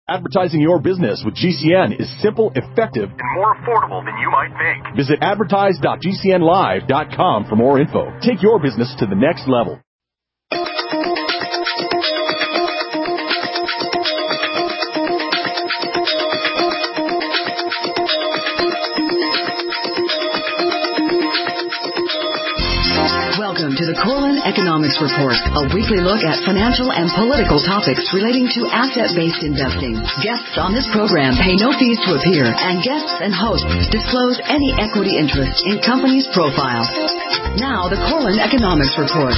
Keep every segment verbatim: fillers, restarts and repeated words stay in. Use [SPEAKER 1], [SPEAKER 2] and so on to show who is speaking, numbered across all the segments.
[SPEAKER 1] Advertising your business with G C N is simple, effective,
[SPEAKER 2] and more affordable than you might think.
[SPEAKER 1] Visit advertise dot g c n live dot com for more info. Take your business to the next level.
[SPEAKER 3] Welcome to the Corlin Economics Report, a weekly look at financial and political topics relating to asset-based investing. Guests on this program pay no fees to appear, and guests and hosts disclose any equity interest in companies' profiles. Now, the Corlin Economics Report.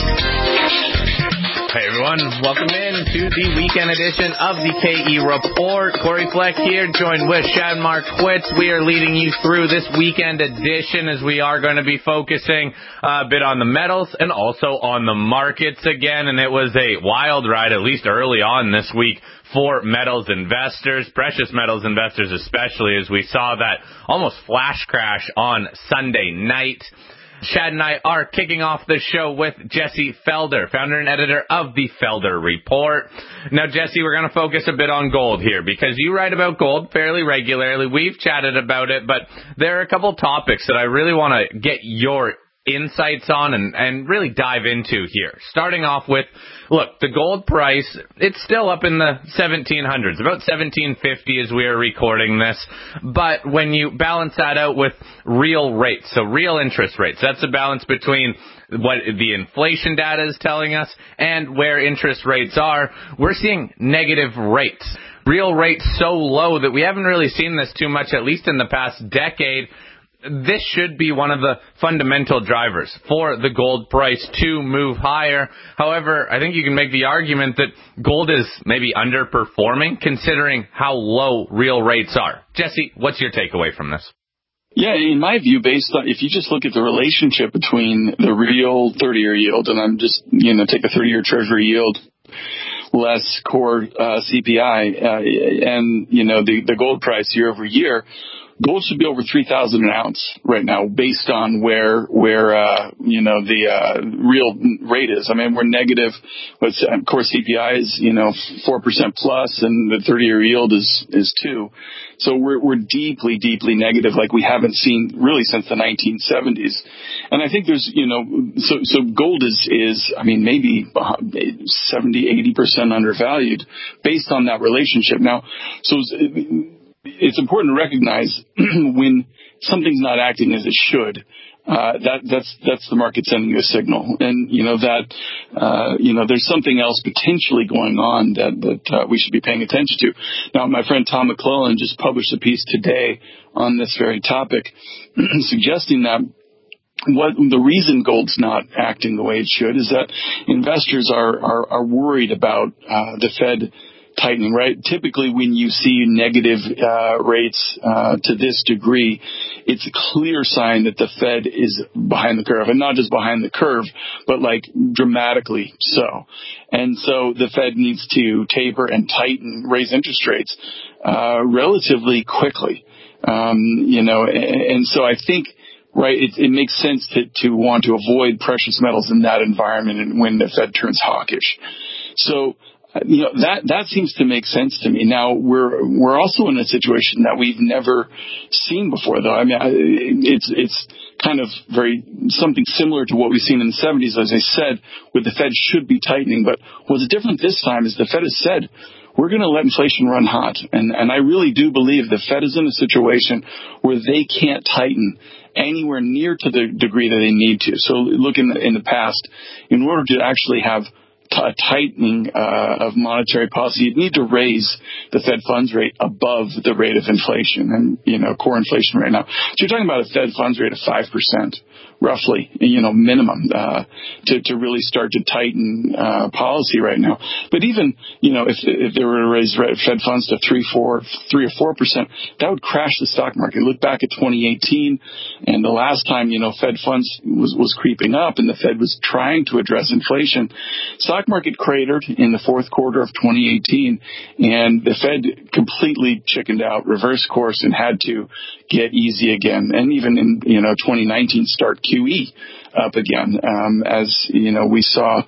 [SPEAKER 4] Hey everyone, welcome in to the weekend edition of the K E Report. Corey Fleck here, joined with Shad Marquitz. We are leading you through this weekend edition as we are going to be focusing a bit on the metals and also on the markets again. And it was a wild ride, at least early on this week, for metals investors, precious metals investors especially, as we saw that almost flash crash on Sunday night. Shad and I are kicking off the show with Jesse Felder, founder and editor of the Felder Report. Now, Jesse, we're going to focus a bit on gold here because you write about gold fairly regularly. We've chatted about it, but there are a couple topics that I really want to get your insights on and, and really dive into here. Starting off with, look, the gold price, it's still up in the seventeen hundreds, about seventeen fifty as we are recording this. But when you balance that out with real rates, so real interest rates, that's a balance between what the inflation data is telling us and where interest rates are, we're seeing negative rates. Real rates so low that we haven't really seen this too much, at least in the past decade. This should be one of the fundamental drivers for the gold price to move higher. However, I think you can make the argument that gold is maybe underperforming considering how low real rates are. Jesse, what's your takeaway from this?
[SPEAKER 5] Yeah, in my view, based on, if you just look at the relationship between the real thirty-year yield, and I'm just, you know, take a thirty-year treasury yield less core uh, C P I, uh, and, you know, the, the gold price year over year, gold should be over three thousand an ounce right now based on where, where, uh, you know, the, uh, real rate is. I mean, we're negative. What's, of course, C P I is, you know, four percent plus and the thirty year yield is, is two. So we're, we're deeply, deeply negative like we haven't seen really since the nineteen seventies. And I think there's, you know, so, so gold is, is, I mean, maybe seventy, eighty percent undervalued based on that relationship. Now, so it's important to recognize when something's not acting as it should. Uh, that, that's, that's the market sending you a signal. And, you know, that, uh, you know, there's something else potentially going on that, that, uh, we should be paying attention to. Now, my friend Tom McClellan just published a piece today on this very topic, suggesting that what the reason gold's not acting the way it should is that investors are, are, are worried about, uh, the Fed tightening, right? Typically, when you see negative uh, rates uh, to this degree, it's a clear sign that the Fed is behind the curve, and not just behind the curve, but like dramatically so. And so the Fed needs to taper and tighten, raise interest rates uh, relatively quickly. Um, you know, and, and so I think, right, it, it makes sense to, to want to avoid precious metals in that environment and when the Fed turns hawkish. So, you know, that, that seems to make sense to me. Now, we're, we're also in a situation that we've never seen before, though. I mean, it's, it's kind of very, something similar to what we've seen in the seventies, as I said, where the Fed should be tightening. But what's different this time is the Fed has said, we're going to let inflation run hot. And, and I really do believe the Fed is in a situation where they can't tighten anywhere near to the degree that they need to. So look in the, in the past, in order to actually have a tightening uh, of monetary policy, you'd need to raise the Fed funds rate above the rate of inflation and, you know, core inflation right now. So you're talking about a Fed funds rate of five percent, roughly, you know, minimum, uh, to, to really start to tighten uh, policy right now. But even, you know, if, if they were to raise Fed funds to three, four, three or four percent, that would crash the stock market. Look back at twenty eighteen, and the last time, you know, Fed funds was, was creeping up and the Fed was trying to address inflation, stock stock market cratered in the fourth quarter of twenty eighteen, and the Fed completely chickened out, reversed course, and had to get easy again. And even in, you know, twenty nineteen, start Q E up again, um, as, you know, we saw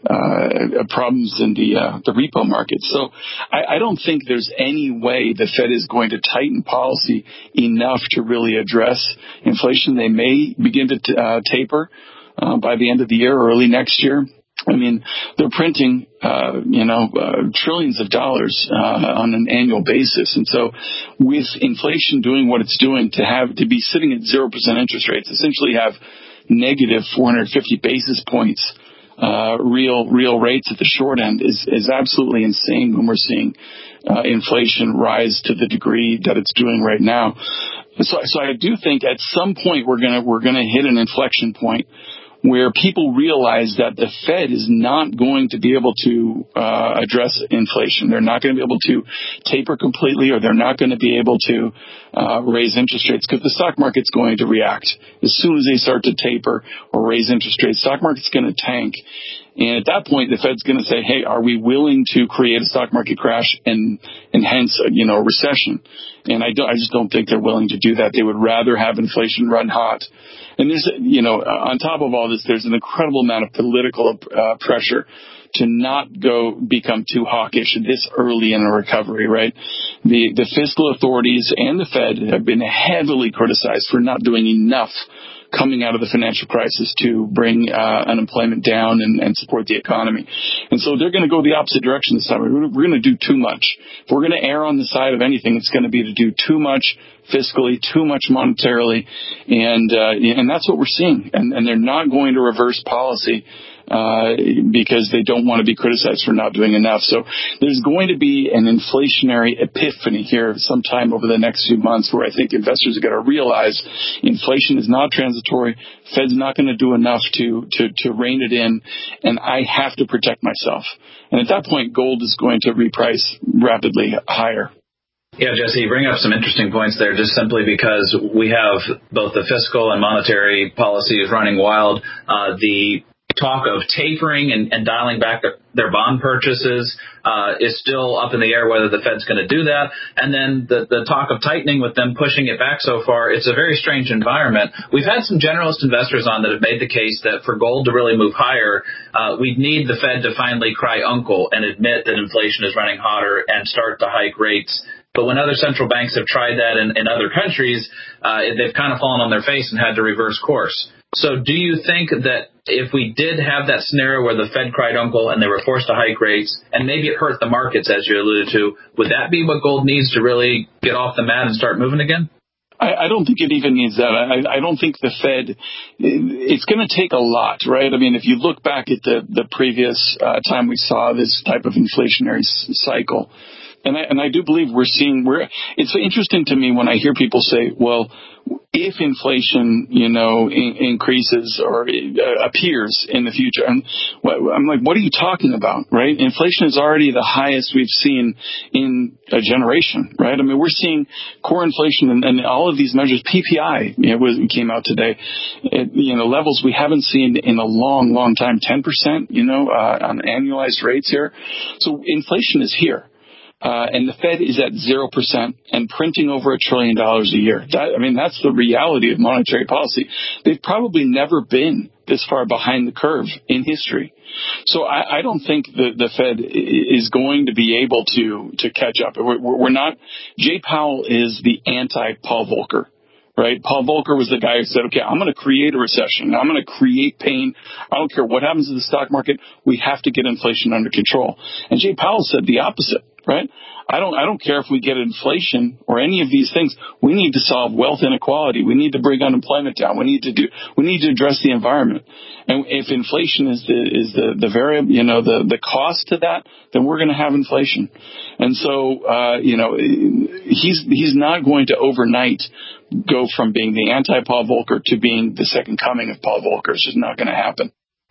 [SPEAKER 5] uh, problems in the uh, the repo market. So I, I don't think there's any way the Fed is going to tighten policy enough to really address inflation. They may begin to t- uh, taper uh, by the end of the year or early next year. I mean, they're printing, uh, you know, uh, trillions of dollars uh, on an annual basis. And so with inflation doing what it's doing, to have to be sitting at zero percent interest rates, essentially have negative four hundred fifty basis points uh, real real rates at the short end is, is absolutely insane when we're seeing uh, inflation rise to the degree that it's doing right now. So, so I do think at some point we're gonna we're gonna hit an inflection point where people realize that the Fed is not going to be able to uh, address inflation. They're not going to be able to taper completely, or they're not going to be able to uh, raise interest rates, because the stock market's going to react. As soon as they start to taper or raise interest rates, stock market's going to tank. And at that point, the Fed's going to say, hey, are we willing to create a stock market crash and, and hence, you know, a recession? And I, don't, I just don't think they're willing to do that. They would rather have inflation run hot. And there's, you know, on top of all this, there's an incredible amount of political uh, pressure to not go become too hawkish this early in a recovery, right? The, the fiscal authorities and the Fed have been heavily criticized for not doing enough coming out of the financial crisis to bring uh, unemployment down and, and support the economy. And so they're going to go the opposite direction this time. We're, we're going to do too much. If we're going to err on the side of anything, it's going to be to do too much fiscally, too much monetarily, and uh, and that's what we're seeing. And, and they're not going to reverse policy uh, because they don't want to be criticized for not doing enough. So there's going to be an inflationary epiphany here sometime over the next few months, where I think investors are going to realize inflation is not transitory. Fed's not going to do enough to, to, to rein it in, and I have to protect myself. And at that point, gold is going to reprice rapidly higher.
[SPEAKER 6] Yeah, Jesse, you bring up some interesting points there, just simply because we have both the fiscal and monetary policies running wild. Uh, the talk of tapering and, and dialing back their, their bond purchases uh, is still up in the air whether the Fed's going to do that. And then the, the talk of tightening with them pushing it back so far, it's a very strange environment. We've had some generalist investors on that have made the case that for gold to really move higher, uh, we'd need the Fed to finally cry uncle and admit that inflation is running hotter and start to hike rates. But when other central banks have tried that in, in other countries, uh, they've kind of fallen on their face and had to reverse course. So do you think that if we did have that scenario where the Fed cried uncle and they were forced to hike rates, and maybe it hurt the markets, as you alluded to, would that be what gold needs to really get off the mat and start moving again?
[SPEAKER 5] I, I don't think it even needs that. I, I don't think the Fed, it's going to take a lot, right? I mean, if you look back at the, the previous uh, time we saw this type of inflationary s- cycle, And I, and I do believe we're seeing, we're, it's interesting to me when I hear people say, well, if inflation, you know, in, increases or uh, appears in the future, and I'm like, what are you talking about, right? Inflation is already the highest we've seen in a generation, right? I mean, we're seeing core inflation and, and all of these measures. P P I, you know, was, came out today, at, you know, levels we haven't seen in a long, long time, ten percent, you know, uh, on annualized rates here. So inflation is here. Uh, and the Fed is at zero percent and printing over a trillion dollars a year. That, I mean, that's the reality of monetary policy. They've probably never been this far behind the curve in history. So I, I don't think the, the Fed is going to be able to, to catch up. We're, we're not, Jay Powell is the anti-Paul Volcker. Right? Paul Volcker was the guy who said, okay, I'm going to create a recession. I'm going to create pain. I don't care what happens to the stock market. We have to get inflation under control. And Jay Powell said the opposite, right? I don't, I don't care if we get inflation or any of these things. We need to solve wealth inequality. We need to bring unemployment down. We need to do, we need to address the environment. And if inflation is the, is the, the variable, you know, the, the cost to that, then we're going to have inflation. And so, uh, you know, he's, he's not going to overnight go from being the anti-Paul Volcker to being the second coming of Paul Volcker. It's just not going to happen.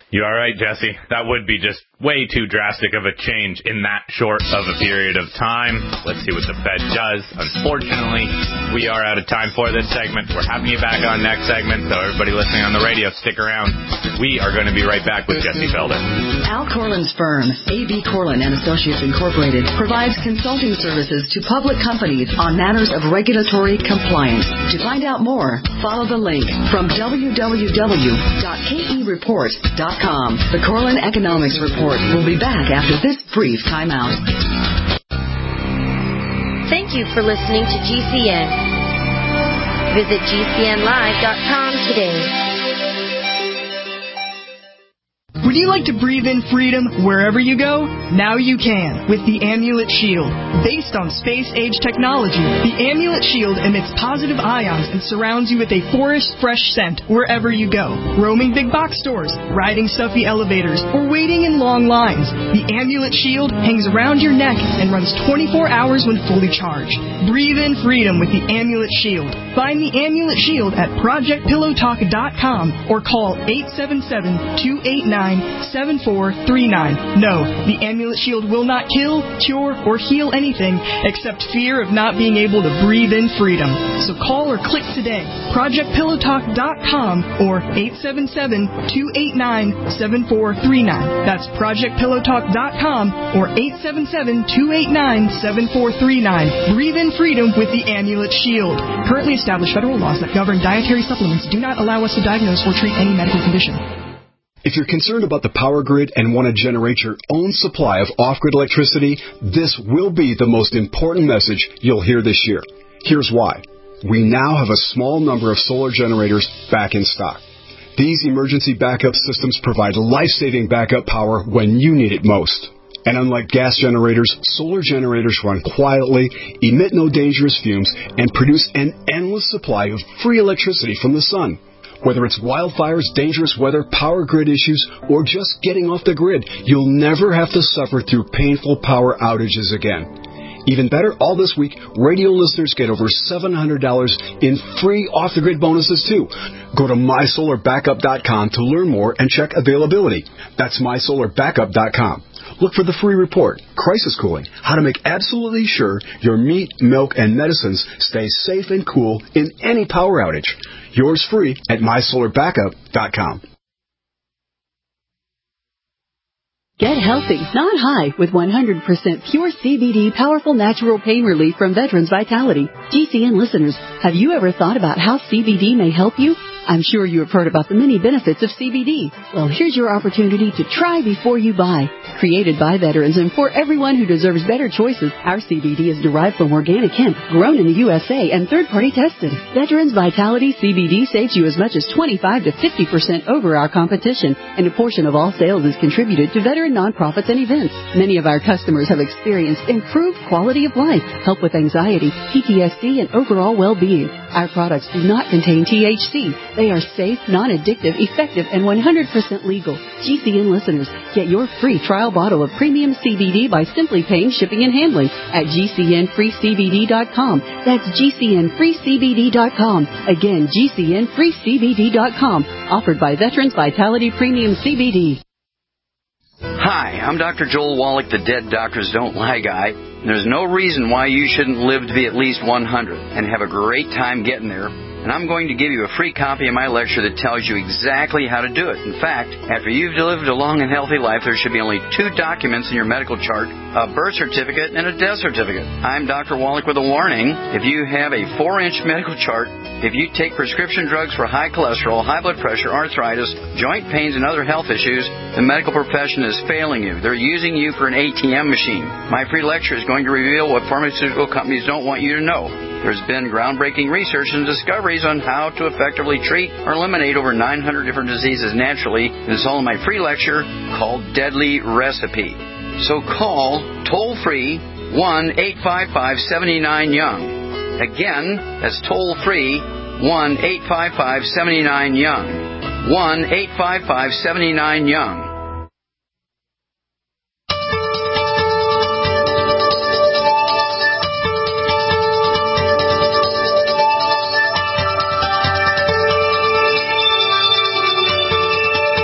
[SPEAKER 4] You all right, Jesse? That would be just way too drastic of a change in that short of a period of time. Let's see what the Fed does. Unfortunately, we are out of time for this segment. We're having you back on next segment, so everybody listening on the radio, stick around. We are going to be right back with Jesse Felder.
[SPEAKER 3] Al Corlin's firm, A B. Corlin and Associates Incorporated, provides consulting services to public companies on matters of regulatory compliance. To find out more, follow the link from w w w dot k e report dot com. The Corlin Economics Report will be back after this brief timeout.
[SPEAKER 7] Thank you for listening to G C N. Visit G C N live dot com today.
[SPEAKER 8] Would you like to breathe in freedom wherever you go? Now you can with the Amulet Shield. Based on space-age technology, the Amulet Shield emits positive ions and surrounds you with a forest fresh scent wherever you go. Roaming big box stores, riding stuffy elevators, or waiting in long lines, the Amulet Shield hangs around your neck and runs twenty-four hours when fully charged. Breathe in freedom with the Amulet Shield. Find the Amulet Shield at project pillow talk dot com or call eight seven seven, two eight nine, seven four three nine. No, the Amulet Shield will not kill, cure, or heal anything except fear of not being able to breathe in freedom. So call or click today. project pillow talk dot com or eight seven seven, two eight nine, seven four three nine. That's project pillow talk dot com or eight seven seven, two eight nine, seven four three nine. Breathe in freedom with the Amulet Shield. Currently established federal laws that govern dietary supplements do not allow us to diagnose or treat any medical condition.
[SPEAKER 9] If you're concerned about the power grid and want to generate your own supply of off-grid electricity, this will be the most important message you'll hear this year. Here's why. We now have a small number of solar generators back in stock. These emergency backup systems provide life-saving backup power when you need it most. And unlike gas generators, solar generators run quietly, emit no dangerous fumes, and produce an endless supply of free electricity from the sun. Whether it's wildfires, dangerous weather, power grid issues, or just getting off the grid, you'll never have to suffer through painful power outages again. Even better, all this week, radio listeners get over seven hundred dollars in free off-the-grid bonuses, too. Go to my solar backup dot com to learn more and check availability. That's my solar backup dot com. Look for the free report, Crisis Cooling, how to make absolutely sure your meat, milk, and medicines stay safe and cool in any power outage. Yours free at my solar backup dot com.
[SPEAKER 10] Get healthy, not high, with one hundred percent pure C B D powerful natural pain relief from Veterans Vitality. G C N listeners, have you ever thought about how C B D may help you? I'm sure you have heard about the many benefits of C B D. Well, here's your opportunity to try before you buy. Created by veterans and for everyone who deserves better choices, our C B D is derived from organic hemp, grown in the U S A, and third-party tested. Veterans Vitality C B D saves you as much as twenty-five to fifty percent over our competition, and a portion of all sales is contributed to veteran nonprofits and events. Many of our customers have experienced improved quality of life, help with anxiety, P T S D, and overall well-being. Our products do not contain T H C. They are safe, non-addictive, effective, and one hundred percent legal. G C N listeners, get your free trial bottle of premium C B D by simply paying shipping and handling at G C N free C B D dot com. That's G C N free C B D dot com. Again, G C N free C B D dot com. Offered by Veterans Vitality Premium C B D.
[SPEAKER 11] Hi, I'm Doctor Joel Wallach, the Dead Doctors Don't Lie guy. There's no reason why you shouldn't live to be at least one hundred and have a great time getting there. And I'm going to give you a free copy of my lecture that tells you exactly how to do it. In fact, after you've lived a long and healthy life, there should be only two documents in your medical chart, a birth certificate and a death certificate. I'm Doctor Wallach with a warning. If you have a four-inch medical chart, if you take prescription drugs for high cholesterol, high blood pressure, arthritis, joint pains, and other health issues, the medical profession is failing you. They're using you for an A T M machine. My free lecture is going to reveal what pharmaceutical companies don't want you to know. There's been groundbreaking research and discoveries on how to effectively treat or eliminate over nine hundred different diseases naturally. It's all in my free lecture called Deadly Recipe. So call toll-free one eight five five, seven nine Young. Again, that's toll-free one eight five five, seven nine Young. one eight five five, seven nine Young.
[SPEAKER 3] Your weekly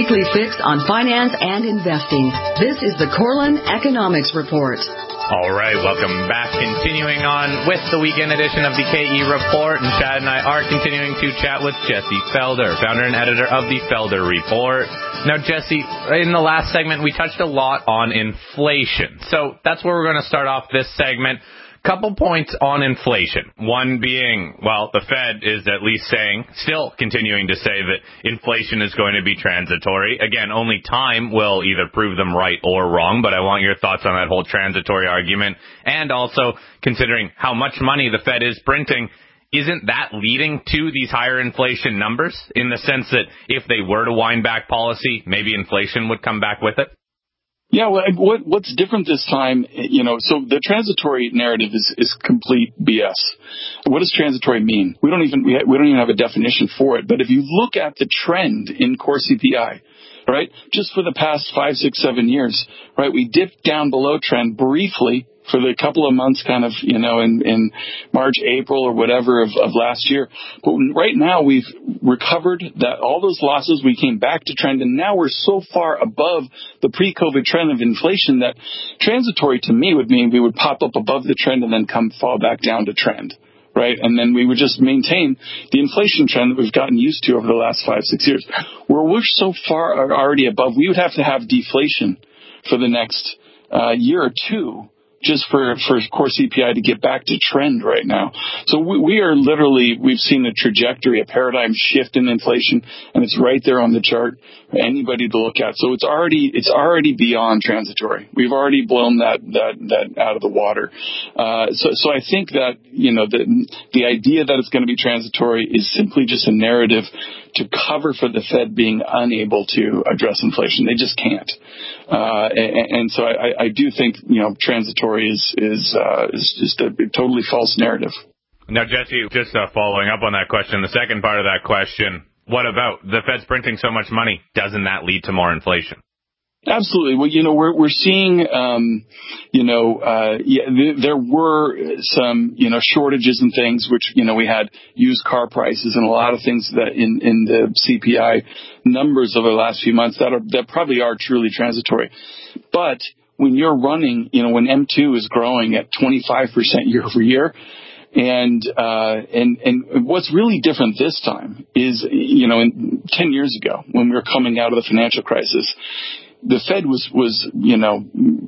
[SPEAKER 3] weekly fix on finance and investing. This is the Corlin Economics Report.
[SPEAKER 4] All right, welcome back. Continuing on with the weekend edition of the K E Report, and Chad and I are continuing to chat with Jesse Felder, founder and editor of the Felder Report. Now, Jesse, in the last segment, we touched a lot on inflation. So that's where we're going to start off this segment. Couple points on inflation. One being, well, the Fed is at least saying, still continuing to say that inflation is going to be transitory. Again, only time will either prove them right or wrong, but I want your thoughts on that whole transitory argument. And also, considering how much money the Fed is printing, isn't that leading to these higher inflation numbers in the sense that if they were to wind back policy, maybe inflation would come back with it?
[SPEAKER 5] Yeah, well, what, what's different this time, you know, so the transitory narrative is, is complete B S. What does transitory mean? We don't even, we, ha- we don't even have a definition for it. But if you look at the trend in core C P I, right, just for the past five, six, seven years, right, we dipped down below trend briefly for the couple of months kind of, you know, in, in March, April or whatever of, of last year. But right now we've recovered that all those losses. We came back to trend, and now we're so far above the pre-COVID trend of inflation that transitory to me would mean we would pop up above the trend and then come fall back down to trend. Right. And then we would just maintain the inflation trend that we've gotten used to over the last five, six years. Where we're so far already above, we would have to have deflation for the next uh, year or two just for, for core C P I to get back to trend right now. So we, we are literally, we've seen a trajectory, a paradigm shift in inflation, and it's right there on the chart for anybody to look at. So it's already, it's already beyond transitory. We've already blown that, that, that out of the water. Uh, so, so I think that, you know, the, the idea that it's going to be transitory is simply just a narrative to cover for the Fed being unable to address inflation. They just can't. Uh, and, and so I, I do think, you know, transitory is, is, uh, is just a totally false narrative.
[SPEAKER 4] Now, Jesse, just uh, following up on that question, the second part of that question, what about the Fed's printing so much money? Doesn't that lead to more inflation?
[SPEAKER 5] Absolutely. Well, you know, we're, we're seeing, um, you know, uh, yeah, th- there were some, you know, shortages and things, which, you know, we had used car prices and a lot of things that in, in the C P I numbers over the last few months that are, that probably are truly transitory. But when you're running, you know, when M two is growing at twenty-five percent year over year, And, uh, and, and what's really different this time is, you know, in ten years ago when we were coming out of the financial crisis, the Fed was, was, you know,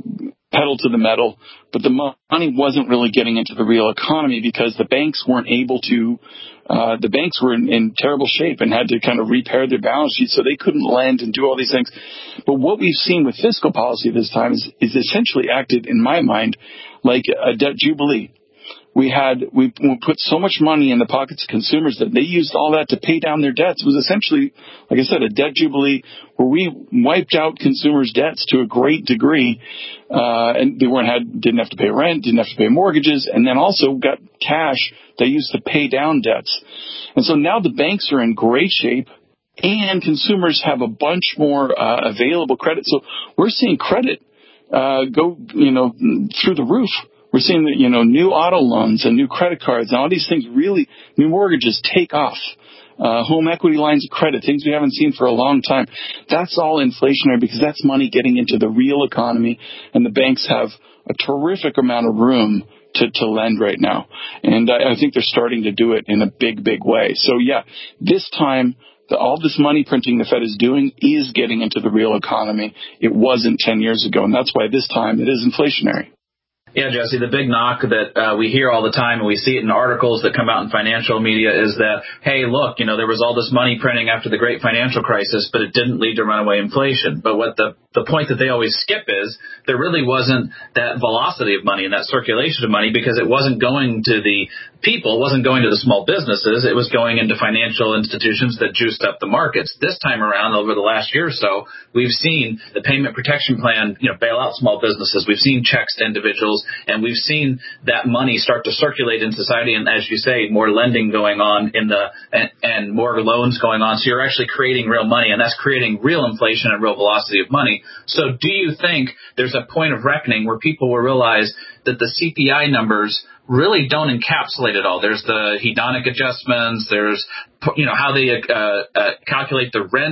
[SPEAKER 5] pedal to the metal, but the money wasn't really getting into the real economy because the banks weren't able to, uh, the banks were in, in terrible shape and had to kind of repair their balance sheets, so they couldn't lend and do all these things. But what we've seen with fiscal policy this time is, is essentially acted, in my mind, like a debt jubilee. We had, we, we put so much money in the pockets of consumers that they used all that to pay down their debts. It was essentially, like I said, a debt jubilee where we wiped out consumers' debts to a great degree. Uh, and they weren't had, didn't have to pay rent, didn't have to pay mortgages, and then also got cash they used to pay down debts. And so now the banks are in great shape and consumers have a bunch more, uh, available credit. So we're seeing credit, uh, go, you know, through the roof. We're seeing that, you know, new auto loans and new credit cards and all these things really, new mortgages take off. Uh, home equity lines of credit, things we haven't seen for a long time. That's all inflationary because that's money getting into the real economy, and the banks have a terrific amount of room to, to lend right now. And I, I think they're starting to do it in a big, big way. So yeah, this time, the, all this money printing the Fed is doing is getting into the real economy. It wasn't ten years ago, and that's why this time it is inflationary.
[SPEAKER 6] Yeah, Jesse, the big knock that uh, we hear all the time, and we see it in articles that come out in financial media, is that, hey, look, you know, there was all this money printing after the great financial crisis, but it didn't lead to runaway inflation. But what the, the point that they always skip is there really wasn't that velocity of money and that circulation of money because it wasn't going to the people, it wasn't going to the small businesses, it was going into financial institutions that juiced up the markets. This time around, over the last year or so, we've seen the Payment Protection Plan, you know, bail out small businesses. We've seen checks to individuals. And we've seen that money start to circulate in society, and as you say, more lending going on in the and, and more loans going on. So you're actually creating real money, and that's creating real inflation and real velocity of money. So do you think there's a point of reckoning where people will realize that the C P I numbers really don't encapsulate it all? There's the hedonic adjustments. There's, you know, how they uh, uh, calculate the rent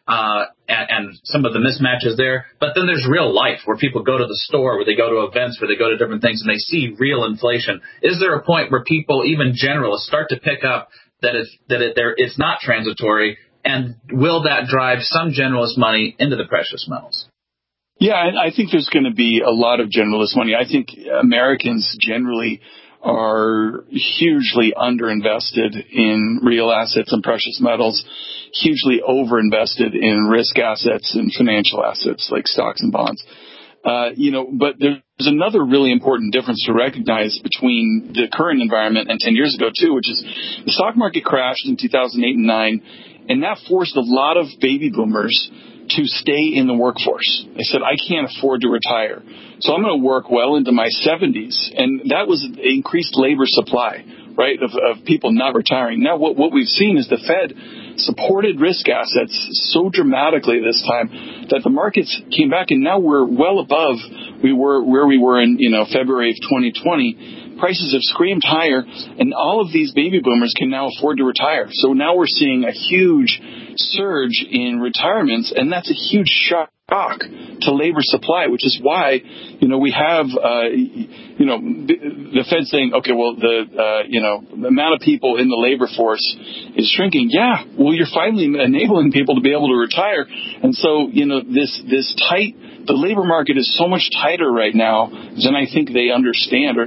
[SPEAKER 6] uh, and, and some of the mismatches there. But then there's real life where people go to the store, where they go to events, where they go to different things, and they see real inflation. Is there a point where people, even generalists, start to pick up that it's, that it, there, it's not transitory, and will that drive some generalist money into the precious metals?
[SPEAKER 5] Yeah, I think there's going to be a lot of generalist money. I think Americans generally are hugely underinvested in real assets and precious metals, hugely overinvested in risk assets and financial assets like stocks and bonds. Uh, you know, but there's another really important difference to recognize between the current environment and ten years ago too, which is the stock market crashed in two thousand eight and nine, and that forced a lot of baby boomers to stay in the workforce. They said, I can't afford to retire, so I'm going to work well into my seventies. And that was an increased labor supply, right, of, of people not retiring. Now what, what we've seen is the Fed supported risk assets so dramatically this time that the markets came back, and now we're well above we were where we were in, you know, February of twenty twenty. Prices have screamed higher, and all of these baby boomers can now afford to retire. So now we're seeing a huge surge in retirements, and that's a huge shock to labor supply, which is why, you know, we have, uh, you know, the Fed saying, okay, well, the, uh, you know, the amount of people in the labor force is shrinking. Yeah, well, you're finally enabling people to be able to retire. And so, you know, this, this tight, the labor market is so much tighter right now than I think they understand, or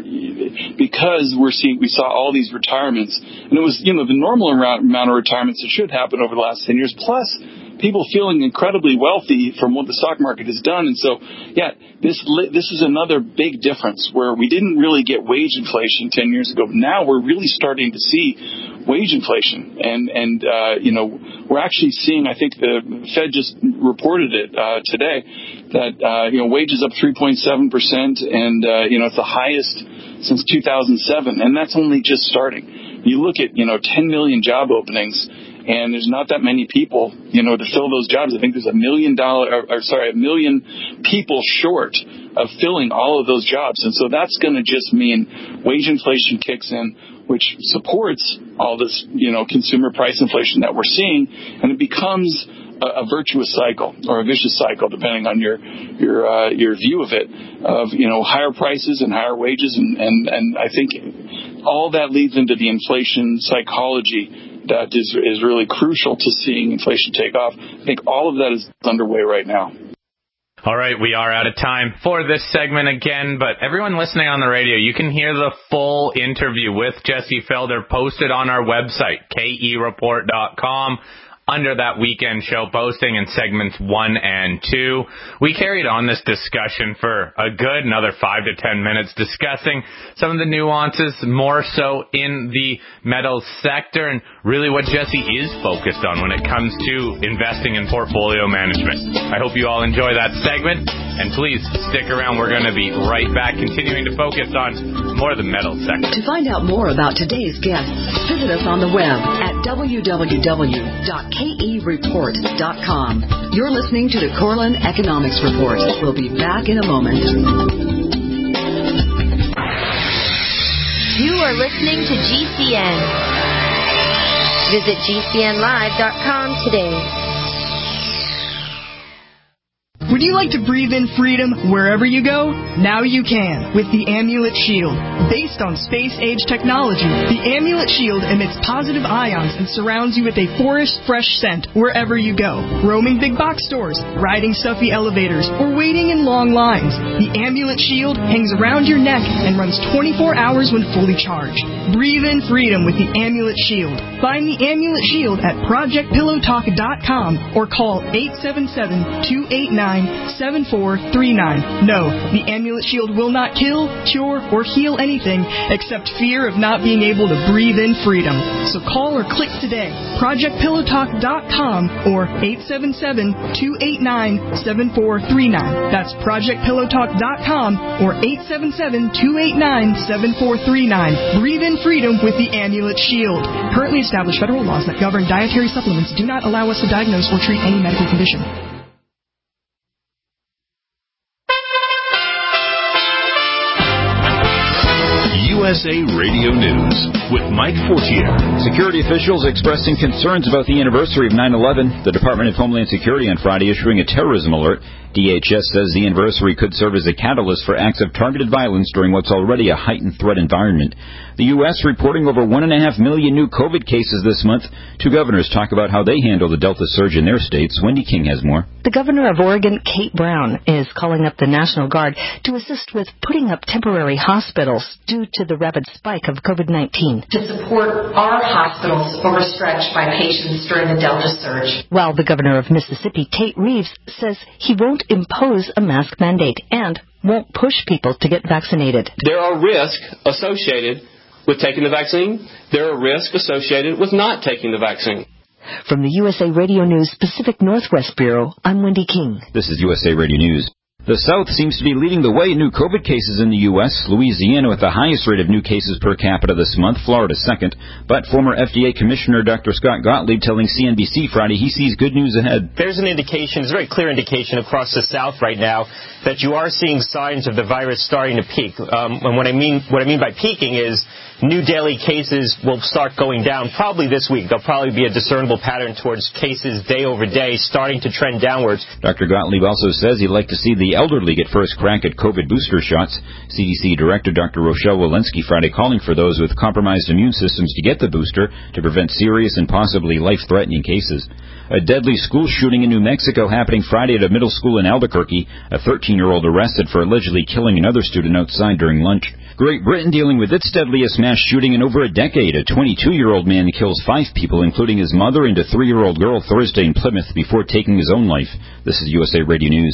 [SPEAKER 5] because we're seeing, we saw all these retirements, and it was, you know, the normal amount of retirements that should happen over the last ten years, plus people feeling incredibly wealthy from what the stock market has done. And so, yeah, this this is another big difference where we didn't really get wage inflation ten years ago. Now we're really starting to see wage inflation. And, and uh, you know, we're actually seeing, I think the Fed just reported it uh, today, that, uh, you know, wages up three point seven percent, and, uh, you know, it's the highest since two thousand seven. And that's only just starting. You look at, you know, ten million job openings, and there's not that many people, you know, to fill those jobs. I think there's a million dollar, or, or sorry, a million people short of filling all of those jobs. And so that's going to just mean wage inflation kicks in, which supports all this, you know, consumer price inflation that we're seeing, and it becomes a, a virtuous cycle or a vicious cycle, depending on your your uh, your view of it, of, you know, higher prices and higher wages, and and and I think all that leads into the inflation psychology that is is really crucial to seeing inflation take off. I think all of that is underway right now.
[SPEAKER 4] All right, we are out of time for this segment again, but everyone listening on the radio, you can hear the full interview with Jesse Felder posted on our website, K E report dot com. Under that weekend show posting in segments one and two. We carried on this discussion for a good another five to ten minutes, discussing some of the nuances more so in the metals sector, and really what Jesse is focused on when it comes to investing in portfolio management. I hope you all enjoy that segment, and please stick around. We're going to be right back, continuing to focus on more of the metals sector.
[SPEAKER 3] To find out more about today's guests, visit us on the web at w w w dot k e report dot com. You're listening to the Corlin Economics Report. We'll be back in a moment.
[SPEAKER 7] You are listening to G C N. Visit G C N live dot com today.
[SPEAKER 8] Would you like to breathe in freedom wherever you go? Now you can with the Amulet Shield. Based on space-age technology, the Amulet Shield emits positive ions and surrounds you with a forest-fresh scent wherever you go. Roaming big box stores, riding stuffy elevators, or waiting in long lines, the Amulet Shield hangs around your neck and runs twenty-four hours when fully charged. Breathe in freedom with the Amulet Shield. Find the Amulet Shield at project pillow talk dot com or call eight seven seven, two eight nine, seven four three nine. No, the Amulet Shield will not kill, cure, or heal anything except fear of not being able to breathe in freedom. So call or click today. project pillow talk dot com or eight seven seven, two eight nine, seven four three nine. That's project pillow talk dot com or eight seven seven, two eight nine, seven four three nine. Breathe in freedom with the Amulet Shield. Currently established federal laws that govern dietary supplements do not allow us to diagnose or treat any medical condition.
[SPEAKER 1] U
[SPEAKER 12] S A Radio News with Mike Fortier.
[SPEAKER 13] Security officials expressing concerns about the anniversary of nine eleven. The Department of Homeland Security on Friday issuing a terrorism alert. D H S says the anniversary could serve as a catalyst for acts of targeted violence during what's already a heightened threat environment. The U S reporting over one and a half million new COVID cases this month. Two governors talk about how they handle the Delta surge in their states. Wendy King has more.
[SPEAKER 14] The governor of Oregon, Kate Brown, is calling up the National Guard to assist with putting up temporary hospitals due to the rapid spike of COVID nineteen.
[SPEAKER 15] To support our hospitals overstretched by patients during the Delta surge.
[SPEAKER 14] While the governor of Mississippi, Tate Reeves, says he won't impose a mask mandate and won't push people to get vaccinated.
[SPEAKER 16] There are risks associated with taking the vaccine. There are risks associated with not taking the vaccine.
[SPEAKER 14] From the U S A Radio News Pacific Northwest Bureau, I'm Wendy King.
[SPEAKER 13] This is U S A Radio News. The South seems to be leading the way in new COVID cases in the U S. Louisiana with the highest rate of new cases per capita this month, Florida second. But former F D A Commissioner Doctor Scott Gottlieb telling C N B C Friday he sees good news ahead.
[SPEAKER 17] There's an indication, it's a very clear indication across the South right now that you are seeing signs of the virus starting to peak. Um, and what I mean, what I mean by peaking is new daily cases will start going down probably this week. There'll probably be a discernible pattern towards cases day over day starting to trend downwards.
[SPEAKER 13] Doctor Gottlieb also says he'd like to see the elderly get first crack at COVID booster shots. C D C Director Doctor Rochelle Walensky Friday calling for those with compromised immune systems to get the booster to prevent serious and possibly life-threatening cases. A deadly school shooting in New Mexico happening Friday at a middle school in Albuquerque. A thirteen-year-old arrested for allegedly killing another student outside during lunch. Great Britain dealing with its deadliest mass shooting in over a decade. A twenty-two-year-old man kills five people, including his mother and a three-year-old girl, Thursday in Plymouth before taking his own life. This is U S A Radio News.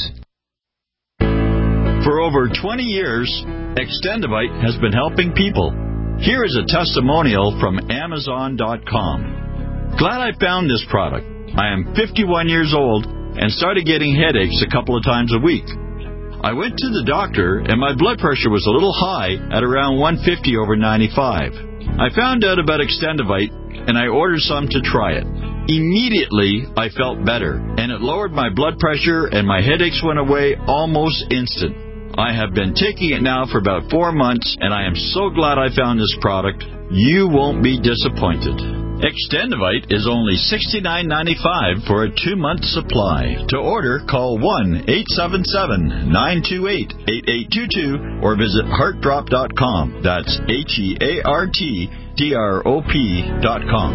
[SPEAKER 18] For over twenty years, Extendivite has been helping people. Here is a testimonial from Amazon dot com. Glad I found this product. I am fifty-one years old and started getting headaches a couple of times a week. I went to the doctor and my blood pressure was a little high at around one fifty over ninety-five. I found out about Extendivite and I ordered some to try it. Immediately, I felt better and it lowered my blood pressure and my headaches went away almost instant. I have been taking it now for about four months and I am so glad I found this product. You won't be disappointed. Extendivite is only sixty-nine ninety-five for a two-month supply. To order, call one eight seven seven, nine two eight, eight eight two two or visit heart drop dot com. That's H E A R T D R O P dot com.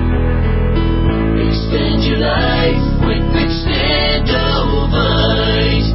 [SPEAKER 19] Extend your life with Extendivite.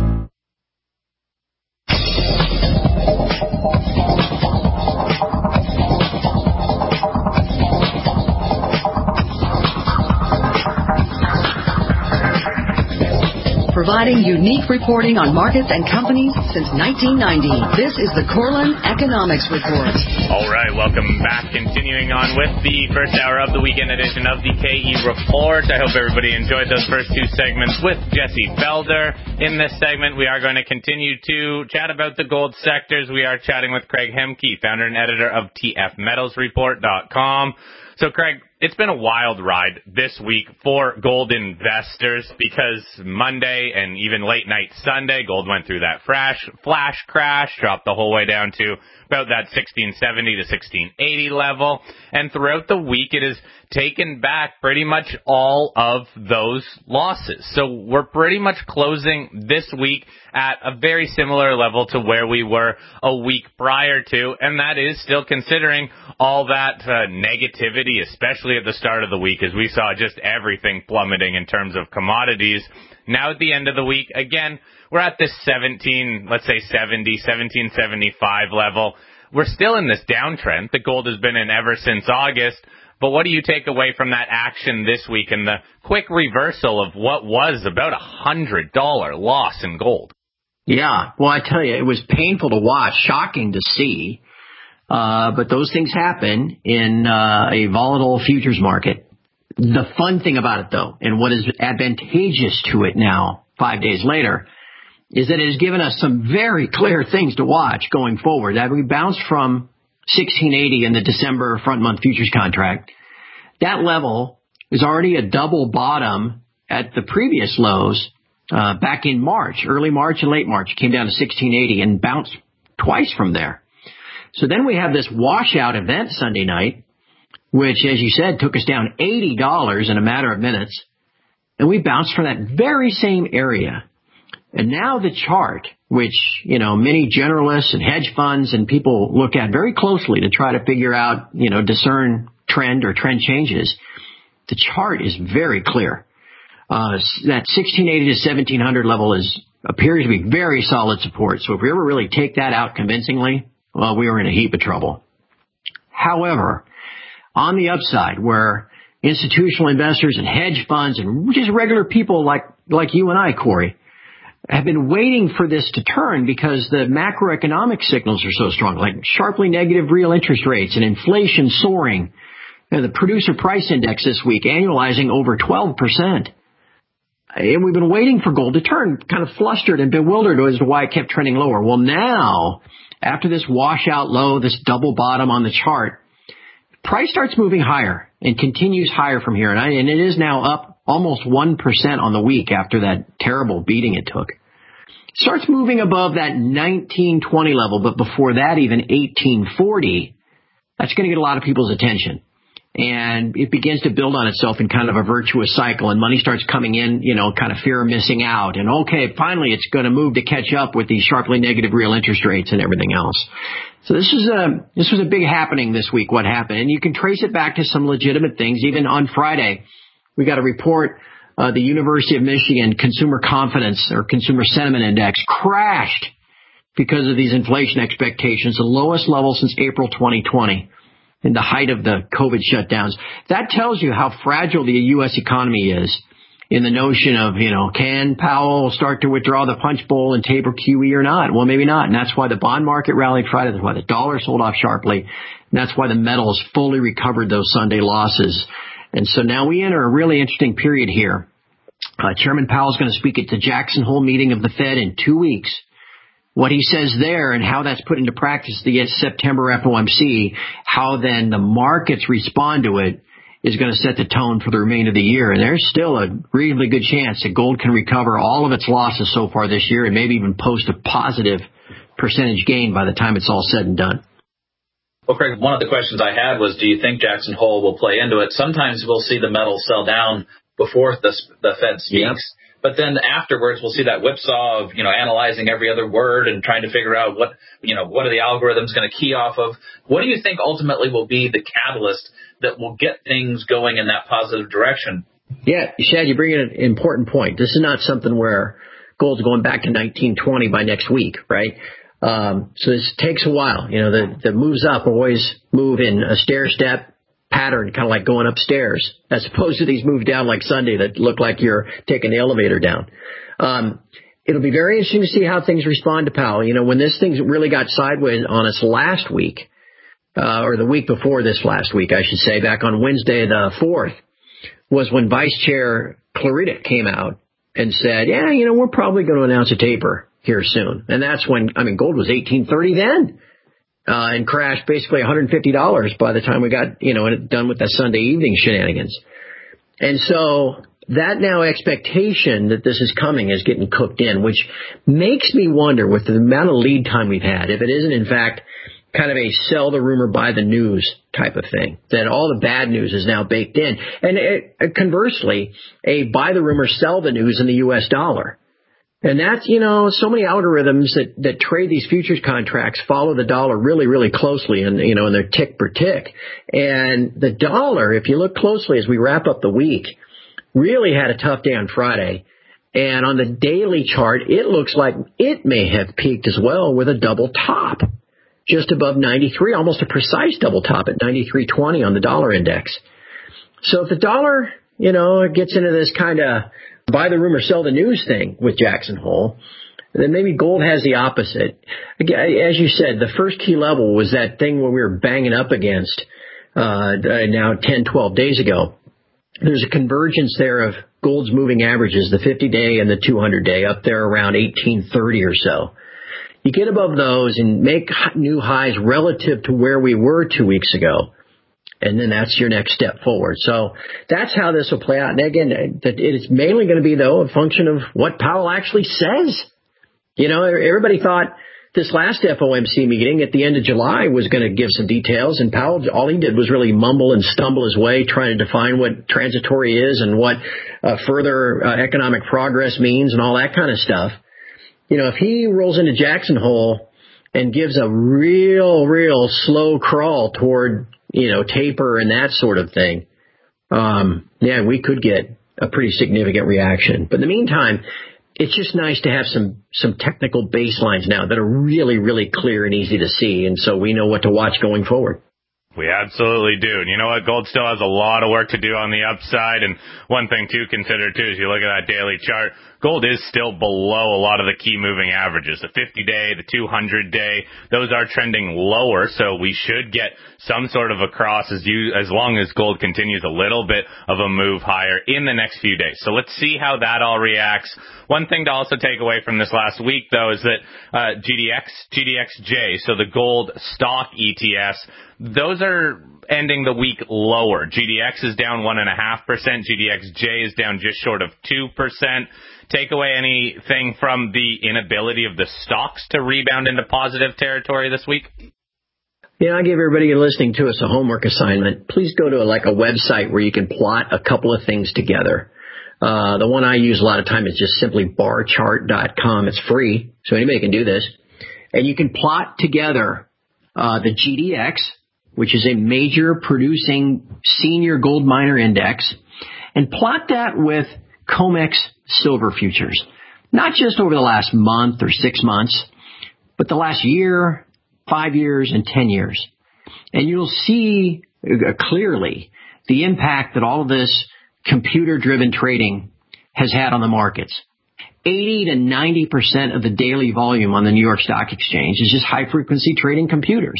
[SPEAKER 3] Providing unique reporting on markets and companies since nineteen ninety. This is the Corlin Economics Report.
[SPEAKER 4] All right, welcome back. Continuing on with the first hour of the weekend edition of the K E Report. I hope everybody enjoyed those first two segments with Jesse Felder. In this segment, we are going to continue to chat about the gold sectors. We are chatting with Craig Hemke, founder and editor of T F Metals Report dot com. So, Craig, it's been a wild ride this week for gold investors because Monday and even late night Sunday, gold went through that flash, flash crash, dropped the whole way down to about that sixteen seventy to sixteen eighty level. And throughout the week, it has taken back pretty much all of those losses. So we're pretty much closing this week at a very similar level to where we were a week prior to, and that is still considering all that uh, negativity, especially at the start of the week, as we saw just everything plummeting in terms of commodities. Now at the end of the week, again, we're at this seventeen, let's say seventy, seventeen seventy-five level. We're still in this downtrend that gold has been in ever since August. But what do you take away from that action this week and the quick reversal of what was about a one hundred dollars loss in gold?
[SPEAKER 20] Yeah, well, I tell you, it was painful to watch, shocking to see. Uh, but those things happen in uh, a volatile futures market. The fun thing about it, though, and what is advantageous to it now, five days later, is that it has given us some very clear things to watch going forward. That we bounced from sixteen eighty in the December front month futures contract. That level is already a double bottom at the previous lows uh, back in March, early March and late March. It came down to sixteen eighty and bounced twice from there. So then we have this washout event Sunday night, which, as you said, took us down eighty dollars in a matter of minutes. And we bounced from that very same area. And now the chart, which, you know, many generalists and hedge funds and people look at very closely to try to figure out, you know, discern trend or trend changes, the chart is very clear. Uh, that sixteen eighty to seventeen hundred level is appears to be very solid support. So if we ever really take that out convincingly, well, we were in a heap of trouble. However, on the upside, where institutional investors and hedge funds and just regular people like, like you and I, Corey, have been waiting for this to turn because the macroeconomic signals are so strong, like sharply negative real interest rates and inflation soaring. You know, the producer price index this week annualizing over twelve percent. And we've been waiting for gold to turn, kind of flustered and bewildered as to why it kept trending lower. Well, now, after this washout low, this double bottom on the chart, price starts moving higher and continues higher from here. And, I, and it is now up almost one percent on the week after that terrible beating it took. Starts moving above that nineteen twenty level, but before that, even eighteen forty. That's going to get a lot of people's attention. And it begins to build on itself in kind of a virtuous cycle, and money starts coming in, you know, kind of fear of missing out. And okay, finally it's going to move to catch up with these sharply negative real interest rates and everything else. So this is a, this was a big happening this week, what happened. And you can trace it back to some legitimate things. Even on Friday, we got a report, uh, the University of Michigan Consumer Confidence or Consumer Sentiment Index crashed because of these inflation expectations, the lowest level since April twenty twenty. In the height of the COVID shutdowns. That tells you how fragile the U S economy is in the notion of, you know, can Powell start to withdraw the punch bowl and taper Q E or not? Well, maybe not. And that's why the bond market rallied Friday. That's why the dollar sold off sharply. And that's why the metals fully recovered those Sunday losses. And so now we enter a really interesting period here. Uh, Chairman Powell is going to speak at the Jackson Hole meeting of the Fed in two weeks. What he says there and how that's put into practice the September F O M C, how then the markets respond to it is going to set the tone for the remainder of the year. And there's still a reasonably good chance that gold can recover all of its losses so far this year and maybe even post a positive percentage gain by the time it's all said and done.
[SPEAKER 6] Well, Craig, one of the questions I had was, do you think Jackson Hole will play into it? Sometimes we'll see the metal sell down before the, the Fed speaks. Yep. But then afterwards, we'll see that whipsaw of, you know, analyzing every other word and trying to figure out what, you know, what are the algorithms going to key off of? What do you think ultimately will be the catalyst that will get things going in that positive direction?
[SPEAKER 20] Yeah, Shad, you bring in an important point. This is not something where gold's going back to nineteen twenty by next week, right? Um, so this takes a while. You know, the, the moves up always move in a stair step pattern, kind of like going upstairs, as opposed to these moves down like Sunday that look like you're taking the elevator down. Um, it'll be very interesting to see how things respond to Powell. You know, when this thing really got sideways on us last week, uh, or the week before this last week, I should say, back on Wednesday the fourth, was when Vice Chair Clarita came out and said, yeah, you know, we're probably going to announce a taper here soon. And that's when, I mean, gold was eighteen thirty then. Uh, and crashed basically one hundred fifty dollars by the time we got, you know, done with the Sunday evening shenanigans. And so that now expectation that this is coming is getting cooked in, which makes me wonder with the amount of lead time we've had, if it isn't in fact kind of a sell the rumor, buy the news type of thing, that all the bad news is now baked in. And it, conversely, a buy the rumor, sell the news in the U S dollar. And that's, you know, so many algorithms that, that trade these futures contracts follow the dollar really, really closely and, you know, and they're tick per tick. And the dollar, if you look closely as we wrap up the week, really had a tough day on Friday. And on the daily chart, it looks like it may have peaked as well with a double top just above ninety-three, almost a precise double top at ninety-three twenty on the dollar index. So if the dollar, you know, gets into this kind of buy the rumor, sell the news thing with Jackson Hole, then maybe gold has the opposite. Again, as you said, the first key level was that thing where we were banging up against uh, now ten, twelve days ago. There's a convergence there of gold's moving averages, the fifty-day and the two hundred-day, up there around eighteen thirty or so. You get above those and make new highs relative to where we were two weeks ago. And then that's your next step forward. So that's how this will play out. And again, it's mainly going to be, though, a function of what Powell actually says. You know, everybody thought this last F O M C meeting at the end of July was going to give some details, and Powell, all he did was really mumble and stumble his way, trying to define what transitory is and what uh, further uh, economic progress means and all that kind of stuff. You know, if he rolls into Jackson Hole and gives a real, real slow crawl toward, you know, taper and that sort of thing, um, yeah, we could get a pretty significant reaction. But in the meantime, it's just nice to have some, some technical baselines now that are really, really clear and easy to see. And so we know what to watch going forward.
[SPEAKER 4] We absolutely do. And you know what? Gold still has a lot of work to do on the upside. And one thing to consider, too, is you look at that daily chart, gold is still below a lot of the key moving averages. The fifty-day, the two hundred day, those are trending lower. So we should get some sort of a cross as, you, as long as gold continues a little bit of a move higher in the next few days. So let's see how that all reacts. One thing to also take away from this last week, though, is that uh, G D X, G D X J, so the gold stock E T Fs, those are ending the week lower. G D X is down one point five percent. G D X J is down just short of two percent. Take away anything from the inability of the stocks to rebound into positive territory this week?
[SPEAKER 20] Yeah, I give everybody listening to us a homework assignment. Please go to a, like a website where you can plot a couple of things together. Uh, the one I use a lot of time is just simply bar chart dot com. It's free, so anybody can do this. And you can plot together uh, the G D X, which is a major producing senior gold miner index, and plot that with COMEX silver futures. Not just over the last month or six months, but the last year, five years, and ten years. And you'll see uh, clearly the impact that all of this computer-driven trading has had on the markets. eighty to ninety percent of the daily volume on the New York Stock Exchange is just high-frequency trading computers.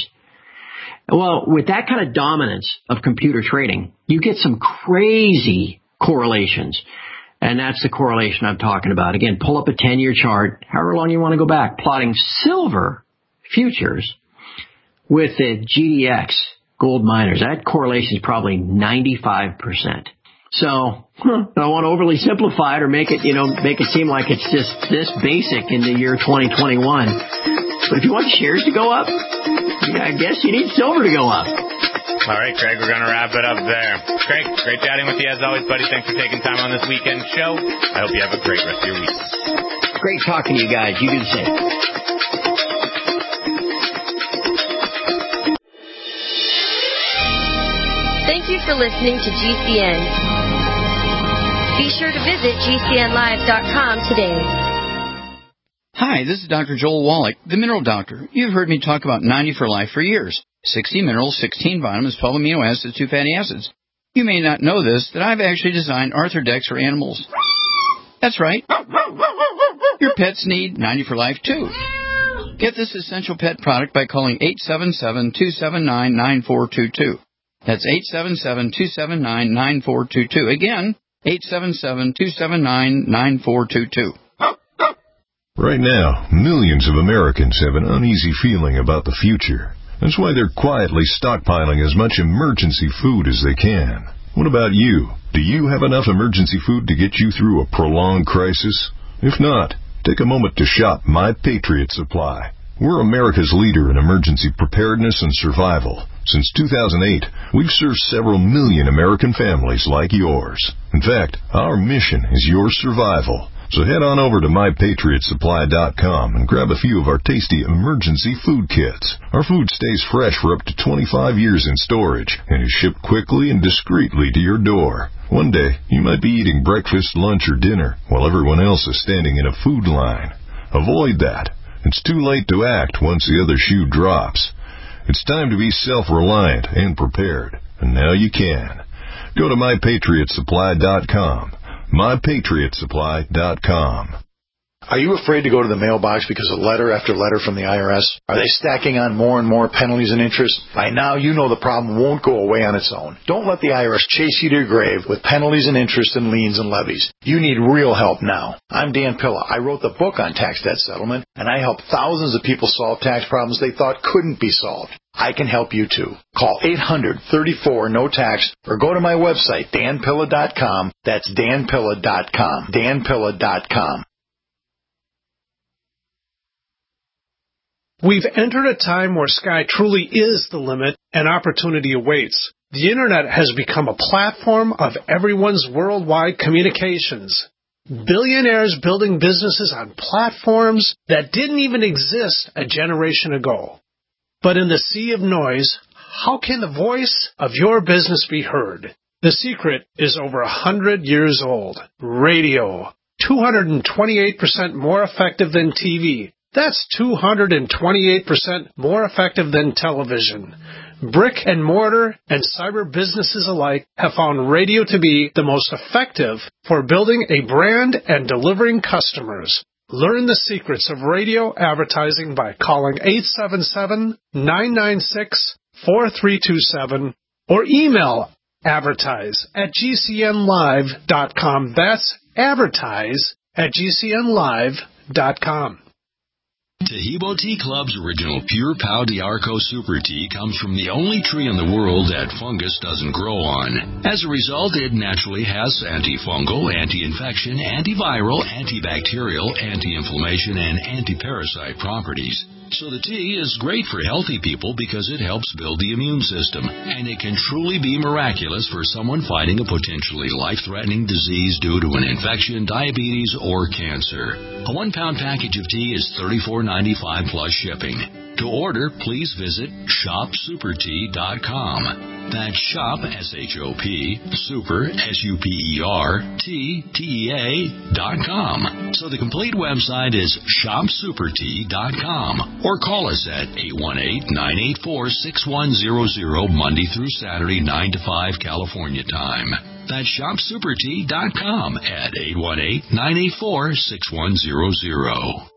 [SPEAKER 20] Well, with that kind of dominance of computer trading, you get some crazy correlations. And that's the correlation I'm talking about. Again, pull up a ten-year chart, however long you want to go back, plotting silver futures with the G D X gold miners. That correlation is probably ninety-five percent. So, huh, I don't want to overly simplify it or make it, you know, make it seem like it's just this basic in the year twenty twenty-one. But if you want shares to go up, yeah, I guess you need silver to go up.
[SPEAKER 4] All right, Craig, we're going to wrap it up there. Craig, great chatting with you as always, buddy. Thanks for taking time on this weekend show. I hope you have a great rest of your week.
[SPEAKER 20] Great talking to you guys. You do the same.
[SPEAKER 7] Thank you for listening to G C N. Be sure to visit G C N live dot com today.
[SPEAKER 11] Hi, this is Doctor Joel Wallach, the Mineral Doctor. You've heard me talk about ninety for Life for years. sixty minerals, sixteen vitamins, twelve amino acids, two fatty acids. You may not know this, that I've actually designed Arthrodex for animals. That's right. Your pets need ninety for Life, too. Get this essential pet product by calling eight seven seven, two seven nine, nine four two two. That's eight seven seven, two seven nine, nine four two two. Again, eight seven seven, two seven nine, nine four two two.
[SPEAKER 21] Right now, millions of Americans have an uneasy feeling about the future. That's why they're quietly stockpiling as much emergency food as they can. What about you? Do you have enough emergency food to get you through a prolonged crisis? If not, take a moment to shop My Patriot Supply. We're America's leader in emergency preparedness and survival. Since two thousand eight, we've served several million American families like yours. In fact, our mission is your survival. So head on over to my patriot supply dot com and grab a few of our tasty emergency food kits. Our food stays fresh for up to twenty-five years in storage and is shipped quickly and discreetly to your door. One day, you might be eating breakfast, lunch, or dinner while everyone else is standing in a food line. Avoid that. It's too late to act once the other shoe drops. It's time to be self-reliant and prepared, and now you can. Go to my patriot supply dot com. my patriot supply dot com.
[SPEAKER 22] Are you afraid to go to the mailbox because of letter after letter from the I R S? Are they stacking on more and more penalties and interest? By now, you know the problem won't go away on its own. Don't let the I R S chase you to your grave with penalties and interest and liens and levies. You need real help now. I'm Dan Pilla. I wrote the book on tax debt settlement, and I help thousands of people solve tax problems they thought couldn't be solved. I can help you too. Call eight hundred, thirty-four, no tax or go to my website, dan pilla dot com. That's dan pilla dot com. dan pilla dot com.
[SPEAKER 2] We've entered a time where sky truly is the limit and opportunity awaits. The Internet has become a platform of everyone's worldwide communications. Billionaires building businesses on platforms that didn't even exist a generation ago. But in the sea of noise, how can the voice of your business be heard? The secret is over a hundred years old. Radio. two hundred twenty-eight percent more effective than T V. That's two hundred twenty-eight percent more effective than television. Brick and mortar and cyber businesses alike have found radio to be the most effective for building a brand and delivering customers. Learn the secrets of radio advertising by calling eight seven seven, nine nine six, four three two seven or email advertise at g c n live dot com. That's advertise at g c n live dot com.
[SPEAKER 9] Tahibo Tea Club's original Pure Pau d'Arco Super Tea comes from the only tree in the world that fungus doesn't grow on. As a result, it naturally has antifungal, anti-infection, antiviral, antibacterial, anti-inflammation, and anti-parasite properties. So the tea is great for healthy people because it helps build the immune system, and it can truly be miraculous for someone fighting a potentially life-threatening disease due to an infection, diabetes, or cancer. A one-pound package of tea is thirty-four ninety-five plus shipping. To order, please visit shop super tea dot com. That's shop, S H O P, super, S U P E R, T, T E A, dot com. So the complete website is shop super tea dot com. Or call us at eight one eight, nine eight four, six one zero zero, Monday through Saturday, nine to five, California time. That's shop super tea dot com at eight one eight, nine eight four, six one zero zero.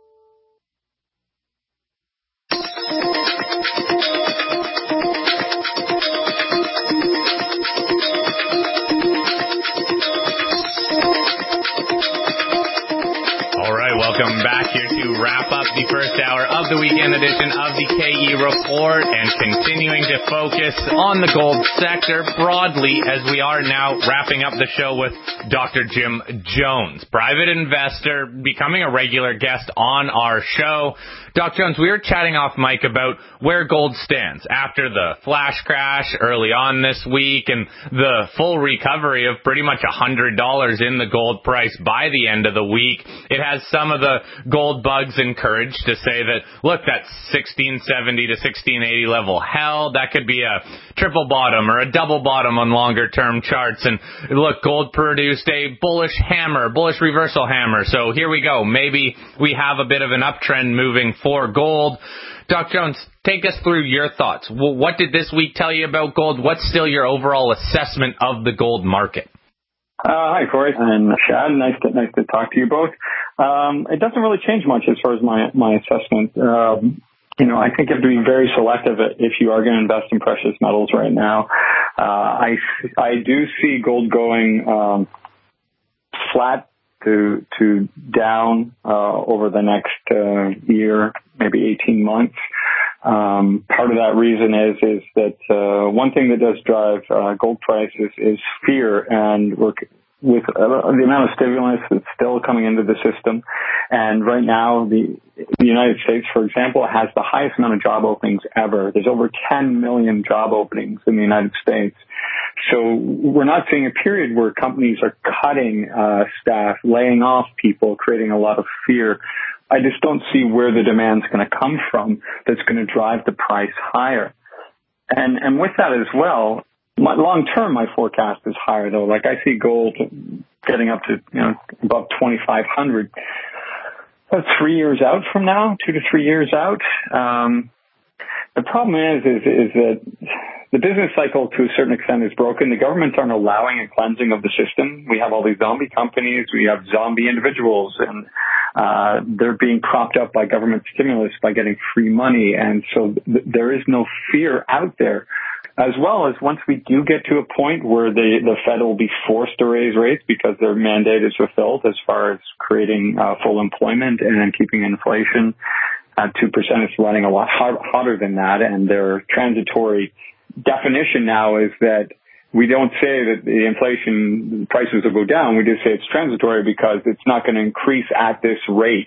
[SPEAKER 4] Welcome back here to wrap up the first hour of the weekend edition of the K E Report and continuing to focus on the gold sector broadly as we are now wrapping up the show with Doctor Jim Jones, private investor, becoming a regular guest on our show. Doctor Jones, we were chatting off mic about where gold stands after the flash crash early on this week and the full recovery of pretty much one hundred dollars in the gold price by the end of the week. It has some of the gold bugs encouraged to say that, look, that sixteen seventy to sixteen eighty level held. That could be a triple bottom or a double bottom on longer term charts. And look, gold produced a bullish hammer, bullish reversal hammer. So here we go. Maybe we have a bit of an uptrend moving for gold. Doctor Jones, take us through your thoughts. Well, what did this week tell you about gold? What's still your overall assessment of the gold market?
[SPEAKER 23] Uh, hi, Corey and Shad. Nice to, nice to talk to you both. Um, it doesn't really change much as far as my, my assessment. Um, you know, I think you have to be very selective if you are going to invest in precious metals right now. Uh, I, I do see gold going, um, flat to, to down, uh, over the next, uh, year, maybe eighteen months. Um, part of that reason is, is that, uh, one thing that does drive, uh, gold prices is fear, and we're, with uh, the amount of stimulus that's still coming into the system. And right now, the, the United States, for example, has the highest amount of job openings ever. There's over ten million job openings in the United States. So we're not seeing a period where companies are cutting, uh, staff, laying off people, creating a lot of fear. I just don't see where the demand's going to come from that's going to drive the price higher. And, and with that as well, my, long term, my forecast is higher though. Like I see gold getting up to, you know, above twenty-five hundred. That's three years out from now, two to three years out. Um, the problem is, is, is that the business cycle to a certain extent is broken. The governments aren't allowing a cleansing of the system. We have all these zombie companies. We have zombie individuals, and uh, they're being propped up by government stimulus by getting free money. And so th- there is no fear out there. As well as once we do get to a point where the, the Fed will be forced to raise rates because their mandate is fulfilled as far as creating uh, full employment and keeping inflation at two percent, it's running a lot hot, hotter than that. And their transitory definition now is that we don't say that the inflation prices will go down. We just say it's transitory because it's not going to increase at this rate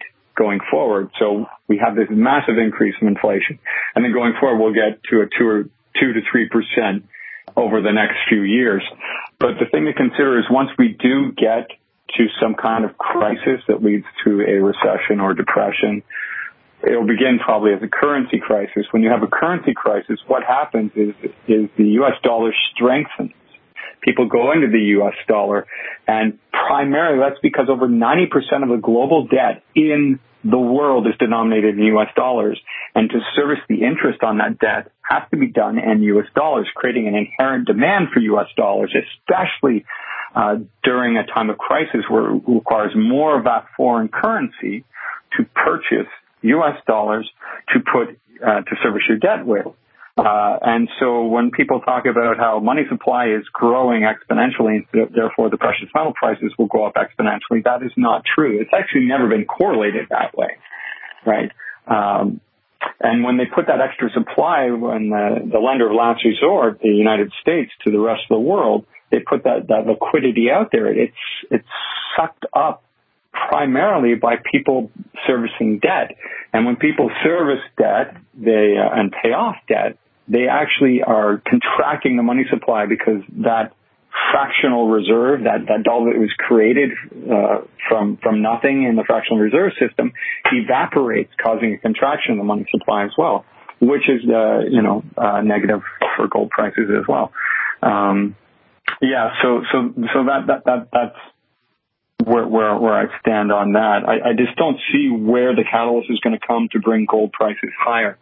[SPEAKER 23] going forward. So we have this massive increase in inflation. And then going forward, we'll get to a two or two to three percent over the next few years. But the thing to consider is once we do get to some kind of crisis that leads to a recession or depression, it'll begin probably as a currency crisis. When you have a currency crisis, what happens is, is the U S dollar strengthens. People go into the U S dollar, and primarily that's because over ninety percent of the global debt in the world is denominated in U S dollars, and to service the interest on that debt has to be done in U S dollars, creating an inherent demand for U S dollars, especially uh, during a time of crisis where it requires more of that foreign currency to purchase U S dollars to put uh, to service your debt with. Uh, and so when people talk about how money supply is growing exponentially, and therefore the precious metal prices will go up exponentially, that is not true. It's actually never been correlated that way, right? Um, and when they put that extra supply, when the, the lender of last resort, the United States, to the rest of the world, they put that, that liquidity out there. It's it's sucked up primarily by people servicing debt. And when people service debt they uh, and pay off debt, they actually are contracting the money supply because that fractional reserve, that, that dollar that was created uh, from from nothing in the fractional reserve system, evaporates, causing a contraction in the money supply as well, which is uh, you know uh, negative for gold prices as well. Um, yeah, so so so that that that that's Where, where, where I stand on that. I, I just don't see where the catalyst is going to come to bring gold prices higher,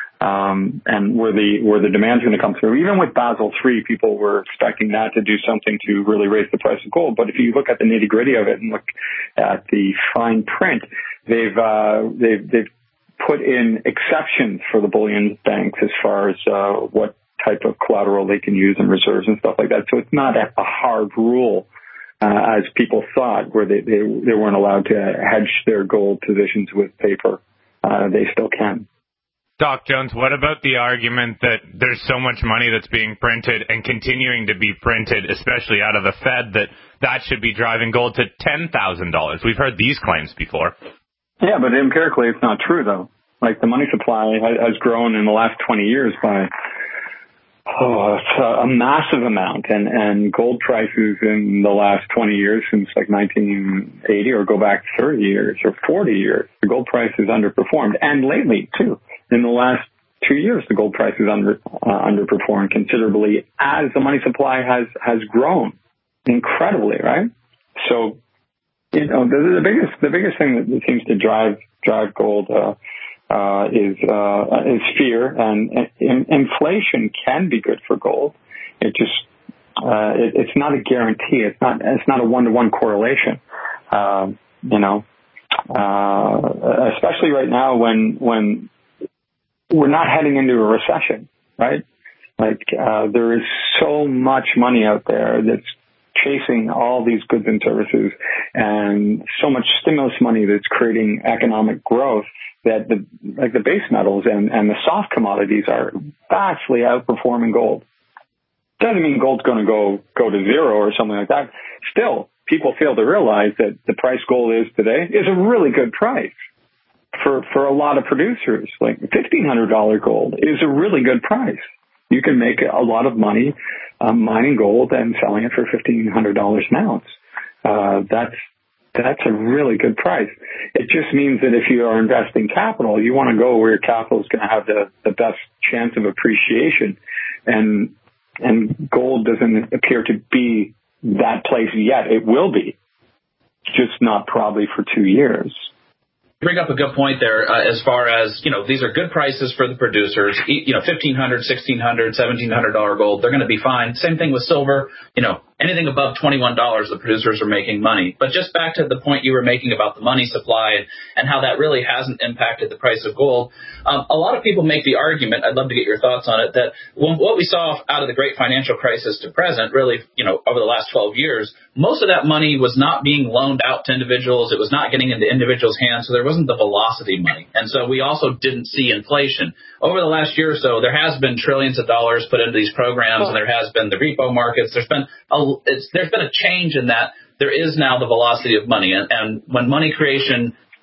[SPEAKER 23] um, and where the where the demand is going to come through. Even with Basel three, people were expecting that to do something to really raise the price of gold. But if you look at the nitty gritty of it and look at the fine print, they've uh, they've they've put in exceptions for the bullion banks as far as uh, what type of collateral they can use in reserves and stuff like that. So it's not a, a hard rule. Uh, as people thought, where they, they, they weren't allowed to hedge their gold positions with paper. Uh, they still can.
[SPEAKER 4] Doc Jones, what about the argument that there's so much money that's being printed and continuing to be printed, especially out of the Fed, that that should be driving gold to ten thousand dollars? We've heard these claims before.
[SPEAKER 23] Yeah, but empirically it's not true, though. Like, the money supply has grown in the last twenty years by Oh, it's a massive amount, and, and gold prices in the last twenty years, since like nineteen eighty, or go back thirty years or forty years, the gold price has underperformed. And lately, too, in the last two years, the gold price has under, uh, underperformed considerably as the money supply has, has grown incredibly, right? So, you know, the, the biggest the biggest thing that seems to drive drive gold uh, Uh, is uh, is fear, and, and inflation can be good for gold. It just uh, it, it's not a guarantee. It's not it's not a one to one correlation. Uh, you know, uh, especially right now when when we're not heading into a recession, right? Like uh, there is so much money out there that's chasing all these goods and services, and so much stimulus money that's creating economic growth, that the like the base metals and, and the soft commodities are vastly outperforming gold. Doesn't mean gold's going to go go to zero or something like that. Still, people fail to realize that the price gold is today is a really good price for for a lot of producers. Like fifteen hundred dollars gold is a really good price. You can make a lot of money um, mining gold and selling it for fifteen hundred dollars an ounce. Uh, that's That's a really good price. It just means that if you are investing capital, you want to go where your capital is going to have the, the best chance of appreciation. And and gold doesn't appear to be that place yet. It will be, just not probably for two years.
[SPEAKER 6] You bring up a good point there uh, as far as, you know, these are good prices for the producers. You know, fifteen hundred dollars, sixteen hundred dollars, seventeen hundred dollars gold, they're going to be fine. Same thing with silver. You know, anything above twenty-one dollars, the producers are making money. But just back to the point you were making about the money supply and, and how that really hasn't impacted the price of gold. Um, a lot of people make the argument, I'd love to get your thoughts on it, that when, what we saw out of the great financial crisis to present, really, you know, over the last twelve years, most of that money was not being loaned out to individuals. It was not getting into individuals' hands. So there wasn't the velocity money. And so we also didn't see inflation. Over the last year or so, there has been trillions of dollars put into these programs, and there has been the repo markets. There's been a, it's, there's been a change in that. There is now the velocity of money. And, and when money creation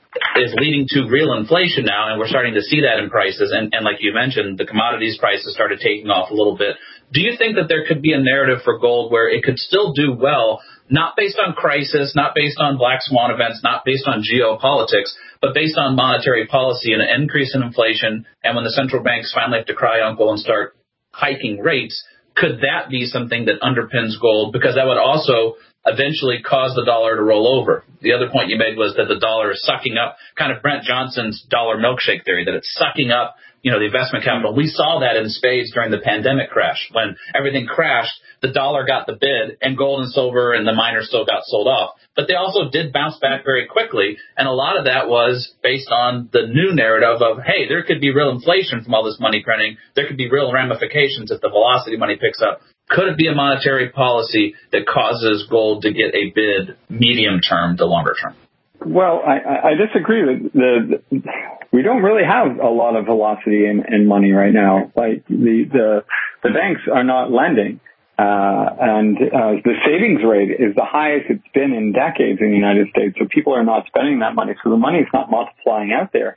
[SPEAKER 6] is leading to real inflation now, and we're starting to see that in prices. And, and like you mentioned, the commodities prices started taking off a little bit. Do you think that there could be a narrative for gold where it could still do well, not based on crisis, not based on black swan events, not based on geopolitics, but based on monetary policy and an increase in inflation, and when the central banks finally have to cry uncle and start hiking rates, could that be something that underpins gold? Because that would also eventually cause the dollar to roll over. The other point you made was that the dollar is sucking up, kind of Brent Johnson's dollar milkshake theory, that it's sucking up, you know, the investment capital. We saw that in spades during the pandemic crash. When everything crashed, the dollar got the bid, and gold and silver and the miners still got sold off. But they also did bounce back very quickly, and a lot of that was based on the new narrative of, hey, there could be real inflation from all this money printing. There could be real ramifications if the velocity money picks up. Could it be a monetary policy that causes gold to get a bid medium term to longer term?
[SPEAKER 23] Well, I, I disagree. The, the, we don't really have a lot of velocity in, in money right now. Like the the, the banks are not lending, uh, and uh, the savings rate is the highest it's been in decades in the United States. So people are not spending that money. So the money is not multiplying out there,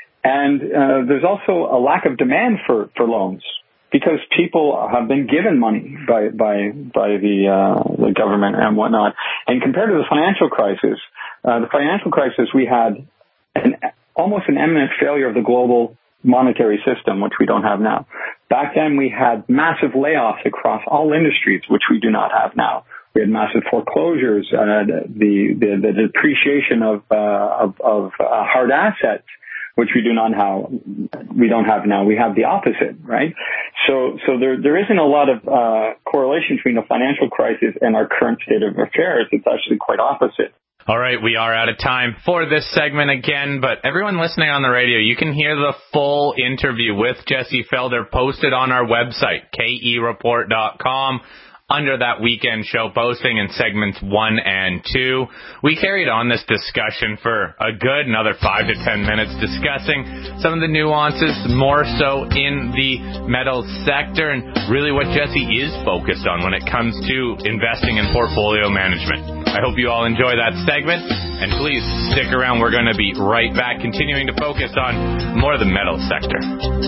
[SPEAKER 23] and uh, there's also a lack of demand for, for loans, because people have been given money by by by the uh, the government and whatnot. And compared to the financial crisis, uh, the financial crisis, we had an, almost an imminent failure of the global monetary system, which we don't have now. Back then, we had massive layoffs across all industries, which we do not have now. We had massive foreclosures, uh, the, the the depreciation of uh, of, of uh, hard assets, which we do not have, we don't have now. We have the opposite, right? So, so there, there isn't a lot of uh, correlation between the financial crisis and our current state of affairs. It's actually quite opposite.
[SPEAKER 4] All right, we are out of time for this segment again, but everyone listening on the radio, you can hear the full interview with Jesse Felder posted on our website, K E report dot com. Under that weekend show posting in segments one and two. We carried on this discussion for a good another five to ten minutes, discussing some of the nuances more so in the metals sector and really what Jesse is focused on when it comes to investing in portfolio management. I hope you all enjoy that segment, and please stick around. We're going to be right back, continuing to focus on more of the metals sector.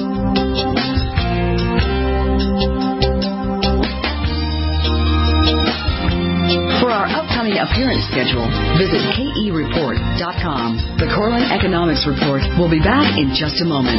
[SPEAKER 3] For our upcoming appearance schedule, visit K E report dot com. The Corlin Economics Report will be back in just a moment.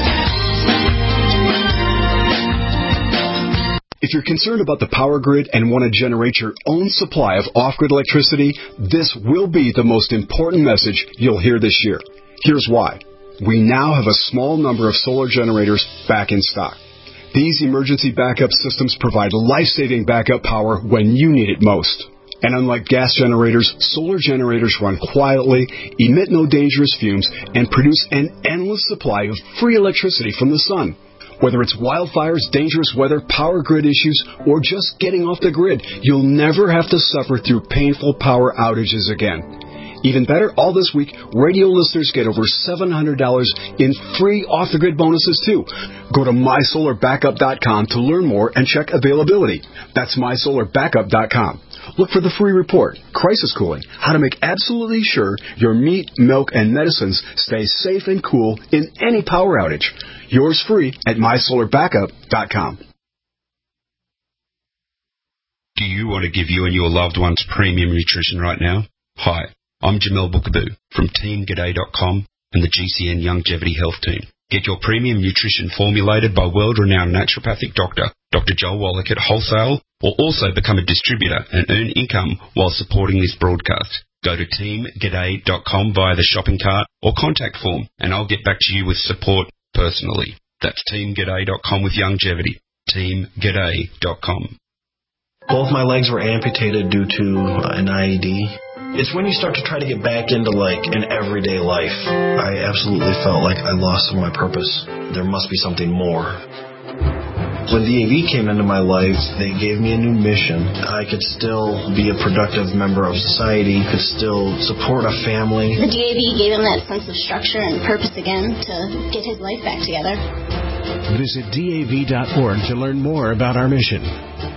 [SPEAKER 5] If you're concerned about the power grid and want to generate your own supply of off-grid electricity, this will be the most important message you'll hear this year. Here's why. We now have a small number of solar generators back in stock. These emergency backup systems provide life-saving backup power when you need it most. And unlike gas generators, solar generators run quietly, emit no dangerous fumes, and produce an endless supply of free electricity from the sun. Whether it's wildfires, dangerous weather, power grid issues, or just getting off the grid, you'll never have to suffer through painful power outages again. Even better, all this week, radio listeners get over seven hundred dollars in free off-the-grid bonuses, too. Go to my solar backup dot com to learn more and check availability. That's my solar backup dot com. Look for the free report, Crisis Cooling, how to make absolutely sure your meat, milk, and medicines stay safe and cool in any power outage. Yours free at my solar backup dot com.
[SPEAKER 8] Do you want to give you and your loved ones premium nutrition right now? Hi, I'm Jamel Bookaboo from team g'day dot com and the G C N Longevity Health Team. Get your premium nutrition formulated by world-renowned naturopathic doctor, Doctor Joel Wallach at wholesale, or also become a distributor and earn income while supporting this broadcast. Go to team g'day dot com via the shopping cart or contact form, and I'll get back to you with support personally. That's team g'day dot com with longevity. team g'day dot com.
[SPEAKER 10] Both my legs were amputated due to an I E D. It's when you start to try to get back into, like, an everyday life. I absolutely felt like I lost some of my purpose. There must be something more. When D A V came into my life, they gave me a new mission. I could still be a productive member of society, could still support a family.
[SPEAKER 24] The D A V gave him that sense of structure and purpose again to get his life back together.
[SPEAKER 25] Visit D A V dot org to learn more about our mission.